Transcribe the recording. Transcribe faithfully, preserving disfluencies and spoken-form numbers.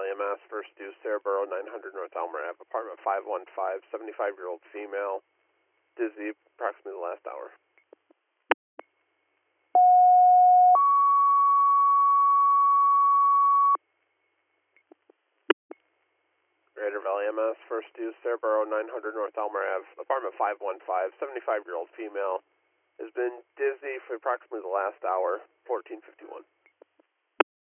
Valley M S, first due Sarahboro, nine hundred North Elmer Ave, apartment five one five, seventy-five-year-old female, dizzy, approximately the last hour. Greater Valley M S, first due Sarahboro, nine hundred North Elmer Ave, apartment five one five, seventy-five-year-old female, has been dizzy for approximately the last hour, fourteen fifty-one.